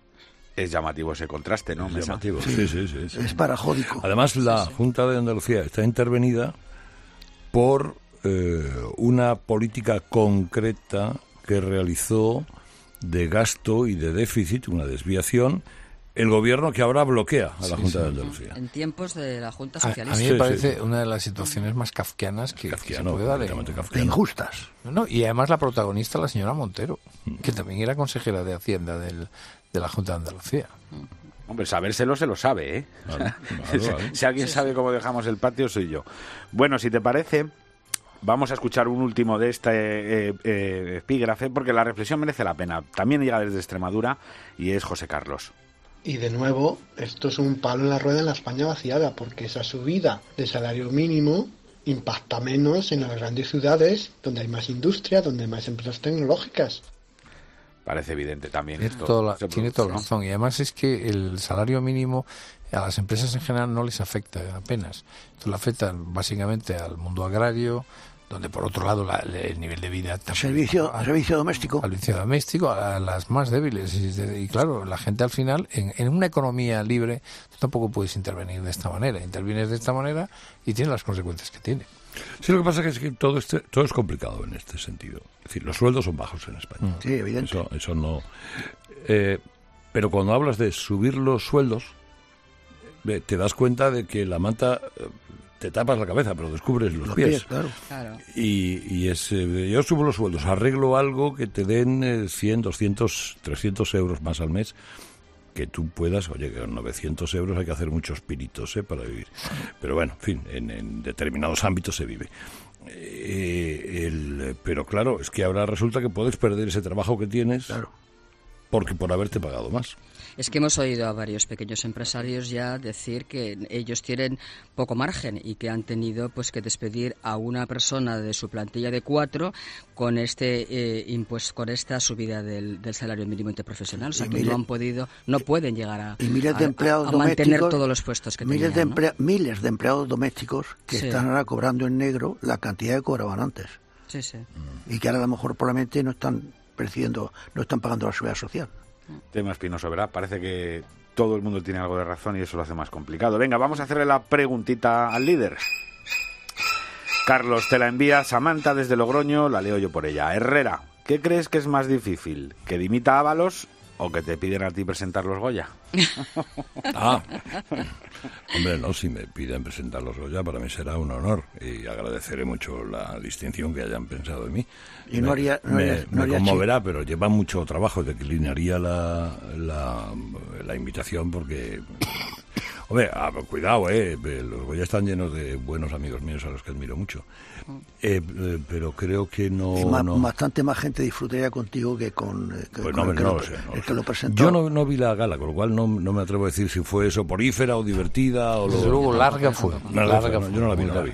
Es llamativo ese contraste, ¿no? Es llamativo, sí. Es parajódico. Además, la Junta de Andalucía está intervenida por una política concreta que realizó de gasto y de déficit, una desviación, el gobierno que ahora bloquea a la Junta de Andalucía. En tiempos de la Junta Socialista. A mí me parece una de las situaciones más kafkianas que se puede dar. E injustas. No, y además la protagonista, la señora Montero, que también era consejera de Hacienda de la Junta de Andalucía. Hombre, sabérselo se lo sabe, ¿eh? Vale. Si alguien sabe cómo dejamos el patio, soy yo. Bueno, si te parece, vamos a escuchar un último de este epígrafe, porque la reflexión merece la pena. También llega desde Extremadura y es José Carlos. Y de nuevo, esto es un palo en la rueda en la España vaciada, porque esa subida de salario mínimo impacta menos en las grandes ciudades, donde hay más industria, donde hay más empresas tecnológicas. Parece evidente también. Tiene toda la razón. Y además es que el salario mínimo a las empresas en general no les afecta apenas. Esto le afecta básicamente al mundo agrario, donde por otro lado el nivel de vida servicio doméstico a las más débiles y claro, la gente al final en una economía libre tú tampoco puedes intervenir de esta manera, intervienes de esta manera y tiene las consecuencias que tiene. Sí, lo que pasa es que todo es complicado en este sentido. Es decir, los sueldos son bajos en España. Sí, evidente. Eso no. Pero cuando hablas de subir los sueldos, te das cuenta de que la manta te tapas la cabeza, pero descubres los pies. Claro. Y yo subo los sueldos, arreglo algo que te den 100, 200, 300 euros más al mes, que tú puedas, oye, que con 900 euros hay que hacer muchos pinitos para vivir. Pero bueno, en fin, en determinados ámbitos se vive. Pero claro, es que ahora resulta que puedes perder ese trabajo que tienes porque por haberte pagado más. Es que hemos oído a varios pequeños empresarios ya decir que ellos tienen poco margen y que han tenido pues que despedir a una persona de su plantilla de 4 con con esta subida del salario mínimo interprofesional. O sea, que no pueden llegar a mantener todos los puestos que tenían. Miles de empleados domésticos que están ahora cobrando en negro la cantidad que cobraban antes. Sí. Y que ahora a lo mejor probablemente no están pagando la seguridad social. Tema espinoso, ¿verdad? Parece que todo el mundo tiene algo de razón y eso lo hace más complicado. Venga, vamos a hacerle la preguntita al líder. Carlos, te la envía Samantha desde Logroño, la leo yo por ella. Herrera, ¿qué crees que es más difícil? ¿Que dimita Ábalos o que te piden a ti presentar los Goya? Hombre, no, si me piden presentar los Goya, para mí será un honor y agradeceré mucho la distinción que hayan pensado en mí. Y me conmoverá, pero lleva mucho trabajo. Declinaría la invitación porque... Hombre, cuidado, los Goya están llenos de buenos amigos míos a los que admiro mucho. Pero creo que no... Bastante más gente disfrutaría contigo que con el que lo presentó. Yo no vi la gala, con lo cual no me atrevo a decir si fue soporífera o divertida. Desde luego larga fue. Yo no la vi.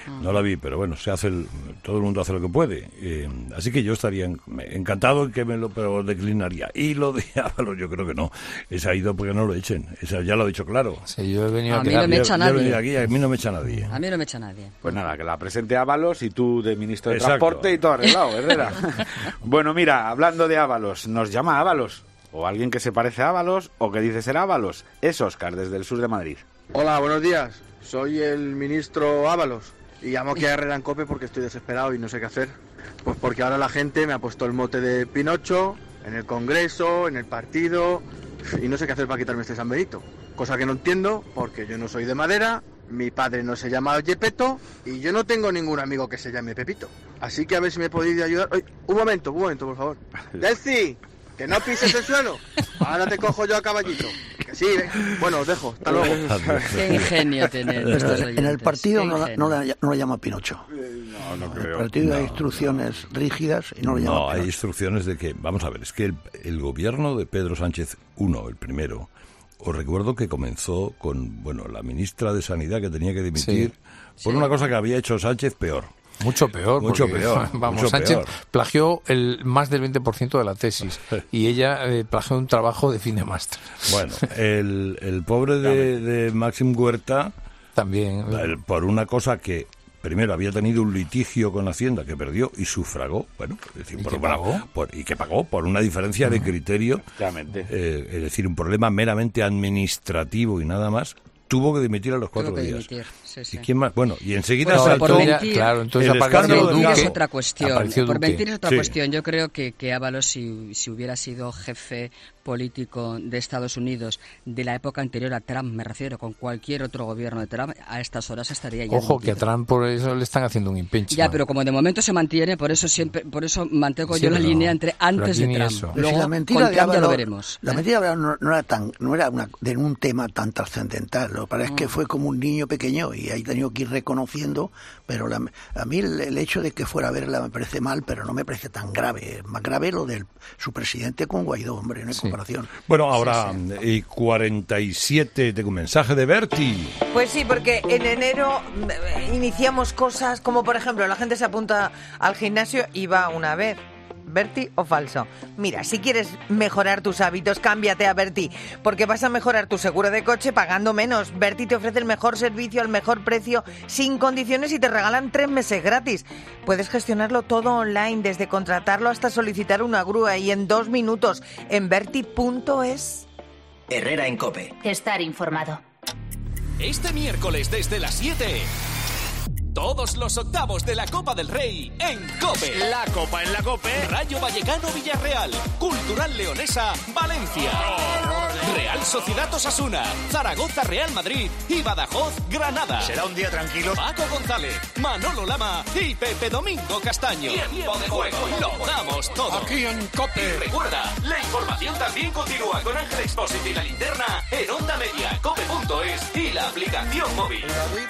No la vi, pero bueno, todo el mundo hace lo que puede. Así que yo estaría encantado en que pero declinaría. Y lo de Ábalos yo creo que no. Esa ha ido porque no lo echen. Esa ya lo he dicho claro. Sí, yo he venido a mí no me echa nadie. Aquí, a mí no me echa nadie. A mí no me echa nadie. Pues nada, que la presente Ábalos y tú de ministro de Exacto. Transporte y todo arreglado, Herrera. Bueno, mira, hablando de Ábalos, nos llama Ábalos. O alguien que se parece a Ábalos o que dice ser Ábalos. Es Óscar, desde el sur de Madrid. Hola, buenos días. Soy el ministro Ábalos y llamo aquí a Herrera en COPE porque estoy desesperado y no sé qué hacer. Pues porque ahora la gente me ha puesto el mote de Pinocho en el Congreso, en el partido, y no sé qué hacer para quitarme este San Benito. Cosa que no entiendo porque yo no soy de madera, mi padre no se llama Gepetto y yo no tengo ningún amigo que se llame Pepito. Así que a ver si me podéis ayudar. Oye, un momento, por favor. Delci, que no pises el suelo. Ahora te cojo yo a caballito. Que sí, bueno, os dejo. Hasta luego. Qué ingenio tener. En el partido no le llama Pinocho. No creo. En el partido hay instrucciones rígidas y no le llama Pinocho. Hay instrucciones de que, vamos a ver, es que el gobierno de Pedro Sánchez I, el primero, os recuerdo que comenzó con, la ministra de Sanidad que tenía que dimitir por una cosa que había hecho Sánchez peor. Mucho peor. Vamos, Sánchez plagió más del 20% de la tesis y ella plagió un trabajo de fin de máster. Bueno, el pobre de Máxim Huerta también, por una cosa que primero había tenido un litigio con Hacienda que perdió y sufragó, que pagó por una diferencia de criterio, es decir, un problema meramente administrativo y nada más. Tuvo que dimitir a los 4 días. ¿Y quién más? Bueno, y enseguida por mentir, claro, entonces el escándalo Duque es otra cuestión. Por mentir es otra Sí. cuestión. Yo creo que Ábalos, si hubiera sido jefe político de Estados Unidos de la época anterior a Trump, me refiero, con cualquier otro gobierno de Trump, a estas horas estaría ya Ojo, admitido. que a Trump por eso le están haciendo un impeachment. Ya, pero como de momento se mantiene, por eso mantengo yo la línea entre antes de Trump. Luego, la mentira con Trump ya lo no, veremos. La mentira de Ábalos no era de un tema tan trascendental. Lo que pasa es que fue como un niño pequeño y ha tenido que ir reconociendo, pero a mí el hecho de que fuera a verla me parece mal, pero no me parece tan grave. Más grave lo de su presidente con Guaidó, hombre, no hay comparación. Bueno, ahora, y 47, tengo un mensaje de Berti. Pues sí, porque en enero iniciamos cosas como, por ejemplo, la gente se apunta al gimnasio y va una vez. ¿Berti o falso? Mira, si quieres mejorar tus hábitos, cámbiate a Berti, porque vas a mejorar tu seguro de coche pagando menos. Berti te ofrece el mejor servicio al mejor precio, sin condiciones, y te regalan 3 meses gratis. Puedes gestionarlo todo online, desde contratarlo hasta solicitar una grúa, y en 2 minutos en Berti.es. Herrera en COPE. Estar informado. Este miércoles desde las 7... todos los octavos de la Copa del Rey en COPE. La Copa en la COPE. Rayo Vallecano Villarreal, Cultural Leonesa Valencia, Real Sociedad Osasuna, Zaragoza Real Madrid y Badajoz Granada. Será un día tranquilo. Paco González, Manolo Lama y Pepe Domingo Castaño. Tiempo de juego, lo damos todo. Aquí en COPE. Y recuerda, la información también continúa con Ángel Expósito y La Linterna en Onda Media, cope.es y la aplicación móvil.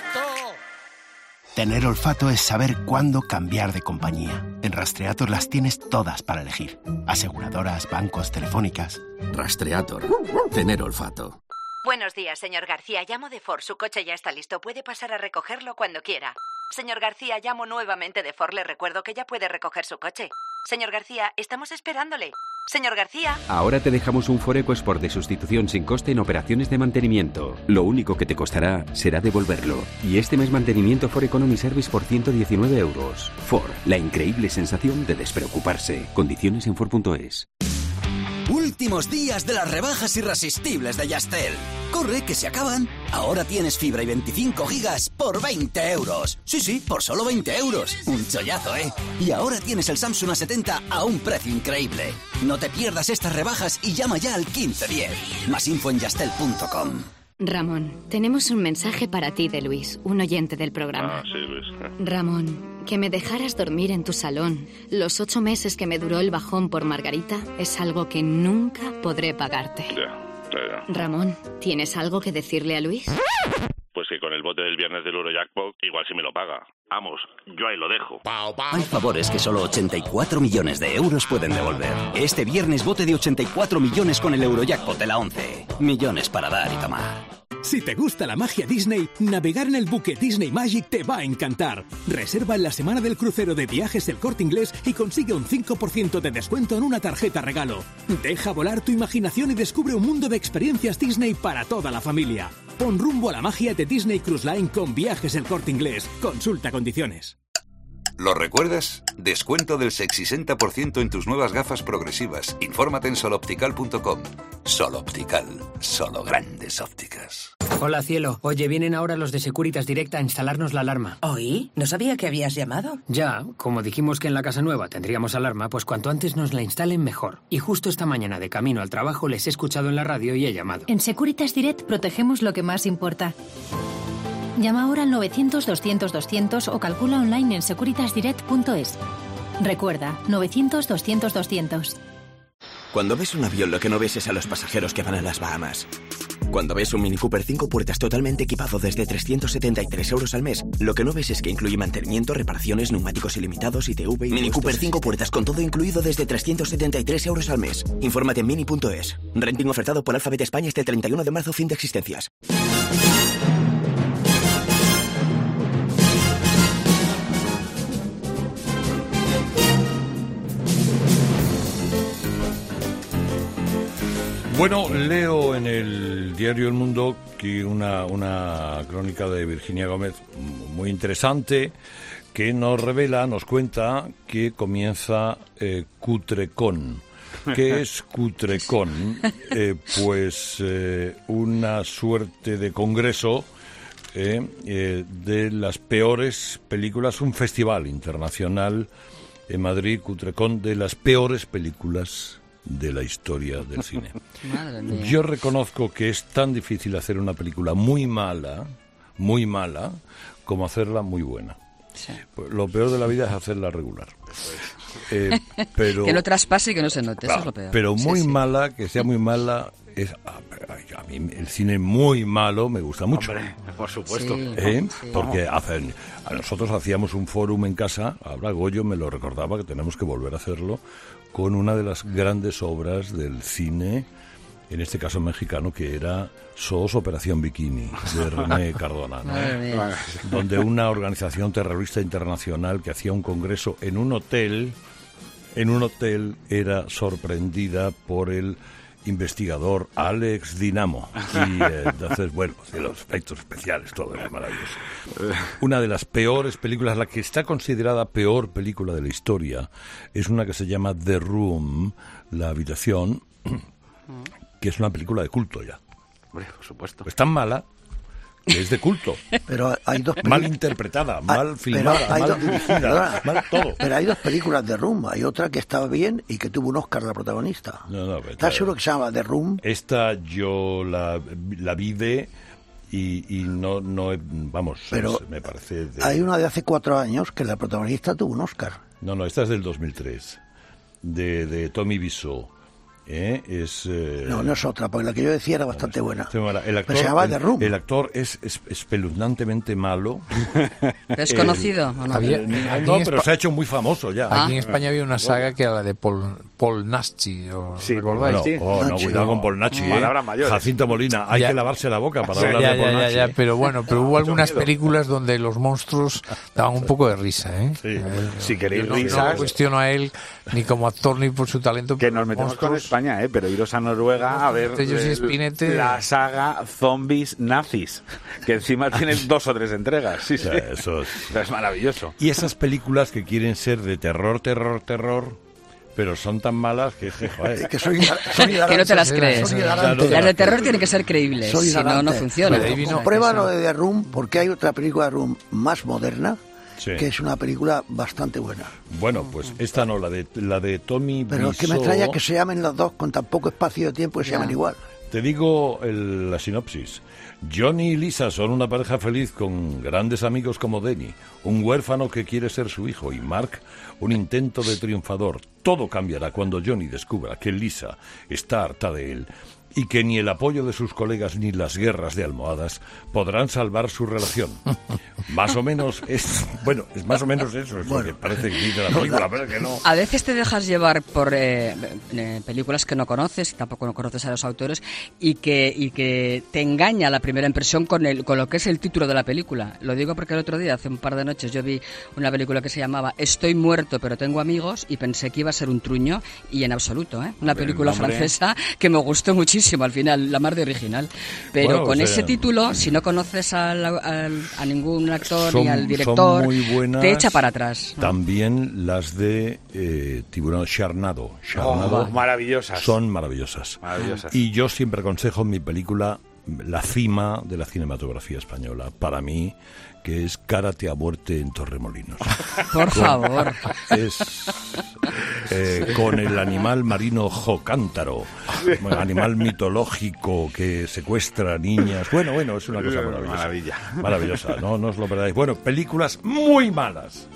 Tener olfato es saber cuándo cambiar de compañía. En Rastreator las tienes todas para elegir. Aseguradoras, bancos, telefónicas. Rastreator. Tener olfato. Buenos días, señor García. Llamo de Ford. Su coche ya está listo. Puede pasar a recogerlo cuando quiera. Señor García, llamo nuevamente de Ford. Le recuerdo que ya puede recoger su coche. Señor García, estamos esperándole. Señor García. Ahora te dejamos un Ford EcoSport de sustitución sin coste en operaciones de mantenimiento. Lo único que te costará será devolverlo. Y este mes mantenimiento Ford Economy Service por 119 euros. Ford, la increíble sensación de despreocuparse. Condiciones en Ford.es. Últimos días de las rebajas irresistibles de Yastel. Corre, que se acaban. Ahora tienes fibra y 25 gigas por 20 euros. Sí, por solo 20 euros. Un chollazo, ¿eh? Y ahora tienes el Samsung A70 a un precio increíble. No te pierdas estas rebajas y llama ya al 1510. Más info en yastel.com. Ramón, tenemos un mensaje para ti de Luis, un oyente del programa. Sí, Luis. Ramón, que me dejaras dormir en tu salón los 8 meses que me duró el bajón por Margarita es algo que nunca podré pagarte. Ya. Ramón, ¿tienes algo que decirle a Luis? Pues que con el bote del viernes del Eurojackpot igual sí me lo paga. Vamos, yo ahí lo dejo. Hay favores que solo 84 millones de euros pueden devolver. Este viernes bote de 84 millones con el Eurojackpot de la 11. Millones para dar y tomar. Si te gusta la magia Disney, navegar en el buque Disney Magic te va a encantar. Reserva en la semana del crucero de Viajes El Corte Inglés y consigue un 5% de descuento en una tarjeta regalo. Deja volar tu imaginación y descubre un mundo de experiencias Disney para toda la familia. Pon rumbo a la magia de Disney Cruise Line con Viajes El Corte Inglés. Consulta condiciones. ¿Lo recuerdas? Descuento del 60% en tus nuevas gafas progresivas. Infórmate en soloptical.com. Sol Optical. Solo grandes ópticas. Hola, cielo. Oye, vienen ahora los de Securitas Direct a instalarnos la alarma. ¿Oí? ¿No sabía que habías llamado? Ya, como dijimos que en la casa nueva tendríamos alarma, pues cuanto antes nos la instalen mejor. Y justo esta mañana de camino al trabajo les he escuchado en la radio y he llamado. En Securitas Direct protegemos lo que más importa. Llama ahora al 900-200-200 o calcula online en securitasdirect.es. Recuerda, 900-200-200. Cuando ves un avión, lo que no ves es a los pasajeros que van a las Bahamas. Cuando ves un Mini Cooper 5 puertas totalmente equipado desde 373 euros al mes, lo que no ves es que incluye mantenimiento, reparaciones, neumáticos ilimitados, ITV y... Mini Cooper 5 puertas con todo incluido desde 373 euros al mes. Infórmate en mini.es. Renting ofertado por Alphabet España este 31 de marzo, fin de existencias. Bueno, leo en el diario El Mundo que una crónica de Virginia Gómez muy interesante que nos revela, nos cuenta que comienza Cutrecon. ¿Qué es Cutrecon? Pues una suerte de congreso de las peores películas, un festival internacional en Madrid, Cutrecon, de las peores películas de la historia del cine. Madre mía. Yo reconozco que es tan difícil hacer una película muy mala, como hacerla muy buena. Sí. Lo peor de la vida es hacerla regular. Pero, que no traspase y que no se note, claro, eso es lo peor. Pero muy mala, que sea muy mala, es a mí el cine muy malo me gusta mucho. Hombre, por supuesto. Sí. Porque a nosotros hacíamos un fórum en casa, ahora Goyo me lo recordaba que tenemos que volver a hacerlo, con una de las grandes obras del cine, en este caso mexicano, que era SOS Operación Bikini, de René Cardona, ¿no? Donde una organización terrorista internacional que hacía un congreso en un hotel era sorprendida por el investigador Alex Dinamo. Y entonces, bueno, los efectos especiales, todo era maravilloso. Una de las peores películas, la que está considerada peor película de la historia, es una que se llama The Room, La Habitación, que es una película de culto ya. Hombre, por supuesto. Es tan mala que es de culto. Pero hay dos mal interpretada, mal filmada, mal dirigida, mal todo. Pero hay dos películas de Room. Hay otra que estaba bien y que tuvo un Oscar la protagonista. No, ¿Estás seguro que se llama The Room? Esta yo la vi y no vamos, pero me parece... Hay una de hace 4 años que la protagonista tuvo un Oscar. No, esta es del 2003, de Tommy Wiseau. No es otra, porque la que yo decía era bastante buena. El actor, pero se llama The Room. El actor es espeluznantemente malo. ¿Es conocido o no? No, pero se ha hecho muy famoso ya. Aquí en España había una saga que era la de Paul Naschy, ¿os recordáis? No, cuidado con Paul Naschy. Jacinto Molina, hay que lavarse la boca para hablar de Paul Naschy. Pero hubo algunas películas donde los monstruos daban un poco de risa, Si queréis risas... No cuestiono a él ni como actor ni por su talento. Que nos metemos con España, pero iros a Noruega a ver la saga Zombies Nazis, que encima tiene 2 o 3 entregas. Sí. Eso es maravilloso. Y esas películas que quieren ser de terror, pero son tan malas que son que no te las crees. Las de terror tienen que ser creíbles, si no funciona. Comprueba lo de The Room, porque hay otra película de Room más moderna, que es una película bastante buena. Bueno, pues esta no, la de Tommy Pero es que me extraña que se llamen los dos con tan poco espacio de tiempo y se llaman igual. Te digo la sinopsis. Johnny y Lisa son una pareja feliz con grandes amigos como Denny, un huérfano que quiere ser su hijo, y Mark, un intento de triunfador. Todo cambiará cuando Johnny descubra que Lisa está harta de él y que ni el apoyo de sus colegas ni las guerras de almohadas podrán salvar su relación. Más o menos es... Bueno, es más o menos eso, es lo que parece que dice la película, pero es que no. A veces te dejas llevar por películas que no conoces, tampoco no conoces a los autores, y que te engaña la primera impresión con lo que es el título de la película. Lo digo porque el otro día, hace un par de noches, yo vi una película que se llamaba Estoy muerto pero tengo amigos, y pensé que iba a ser un truño, y en absoluto, Una película francesa que me gustó muchísimo al final, la más de original. Pero bueno, con ese título, si no conoces a ningún actor ni al director, muy buenas, te echa para atrás. También las de Tiburón Charnado. Maravillosas. Son maravillosas. Y yo siempre aconsejo mi película, la cima de la cinematografía española, para mí, que es Karate a muerte en Torremolinos. Por favor. Es con el animal marino jocántaro, animal mitológico que secuestra niñas. Bueno, es una cosa maravillosa. Maravillosa, no os lo perdáis. Bueno, películas muy malas.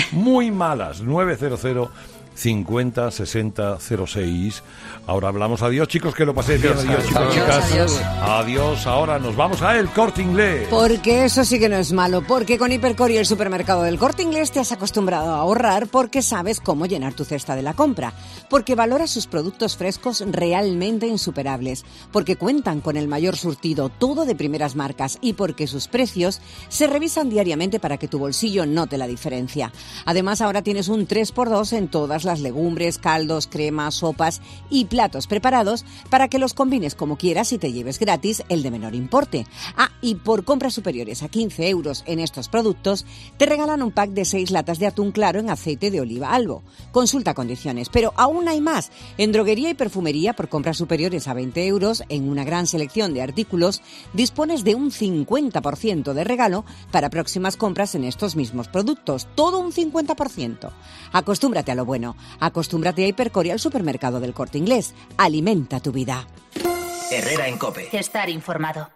900 50 60 06. Ahora hablamos. Adiós, chicos, que lo paséis bien. Adiós, chicos, chicas. Adiós. Ahora nos vamos a El Corte Inglés. Porque eso sí que no es malo. Porque con Hipercor y el supermercado del Corte Inglés te has acostumbrado a ahorrar, porque sabes cómo llenar tu cesta de la compra. Porque valoras sus productos frescos realmente insuperables. Porque cuentan con el mayor surtido, todo de primeras marcas. Y porque sus precios se revisan diariamente para que tu bolsillo note la diferencia. Además, ahora tienes un 3x2 en todas las legumbres, caldos, cremas, sopas y platos preparados para que los combines como quieras y te lleves gratis el de menor importe. Y por compras superiores a 15 euros en estos productos, te regalan un pack de 6 latas de atún claro en aceite de oliva Albo. Consulta condiciones, pero aún hay más. En droguería y perfumería, por compras superiores a 20 euros, en una gran selección de artículos, dispones de un 50% de regalo para próximas compras en estos mismos productos. Todo un 50%. Acostúmbrate a lo bueno. Acostúmbrate a Hipercor y al supermercado del Corte Inglés. Alimenta tu vida. Herrera en COPE. Estar informado.